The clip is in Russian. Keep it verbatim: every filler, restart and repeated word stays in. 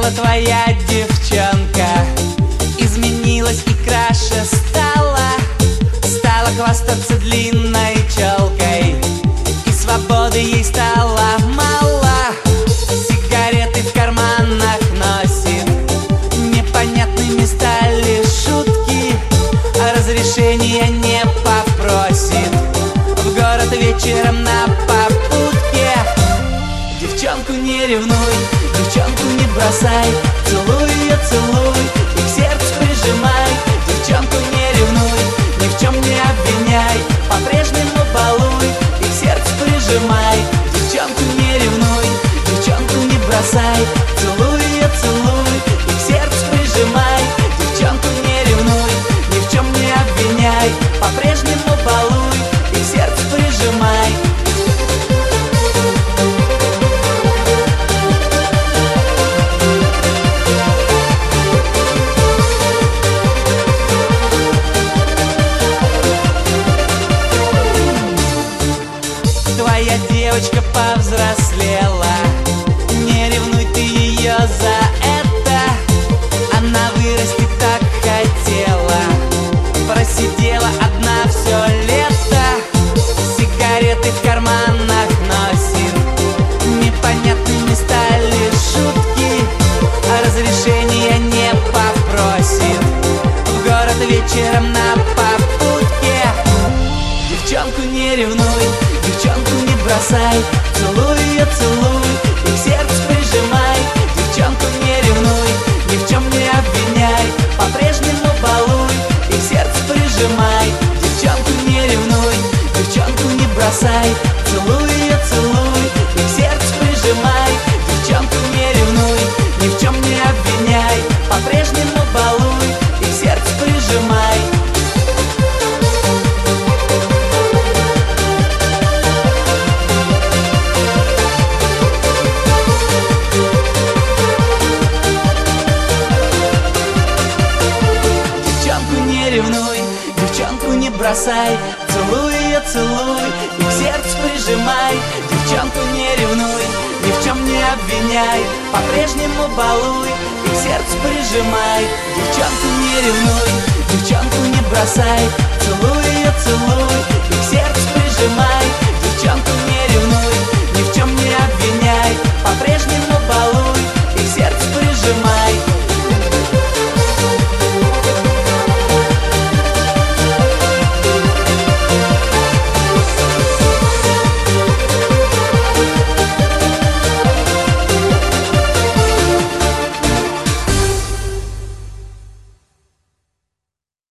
Повзрослела твоя девчонка, изменилась и краше стала. Стала хвастаться длинной челкой, и свободы ей стало мало. Сигареты в карманах носит, непонятными стали шутки, а разрешения не попросит в город вечером на попутке. Девчонку не ревнуй, девчонку не бросай, целуй ее, целуй и к сердцу прижимай. Девчонку не ревнуй, ни в чем не обвиняй, по-прежнему балуй и к сердцу прижимай. Девчонку не ревнуй, девчонку не бросай, целуй ее, целуй и к сердцу прижимай. Девчонку не ревнуй, ни в чем не обвиняй, по-прежнему балуй и к сердцу прижимай. Твоя девочка повзрослела, не ревнуй ты ее за это. Она вырасти так хотела, просидела одна все лето. Сигареты в карманах носит, непонятными стали шутки, а разрешения не попросит в город вечером на попутке. Девчонку не ревнуй, девчонку не бросай, целуй ее, целуй и к сердцу прижимай. Девчонку не ревнуй, ни в чем не обвиняй, по-прежнему балуй и к сердцу прижимай. Девчонку не ревнуй, девчонку не бросай, целуй ее, целуй и к сердцу прижимай. Девчонку не ревнуй, ни в чем не обвиняй, по-прежнему балуй и к сердцу прижимай. Девчонку не бросай, целуй ее, целуй и к сердцу прижимай. Девчонку не ревнуй, ни в чем не обвиняй, по-прежнему балуй и к сердцу прижимай. Девчонку не ревнуй, девчонку не бросай, целуй ее, целуй и к сердцу прижимай. Девчонку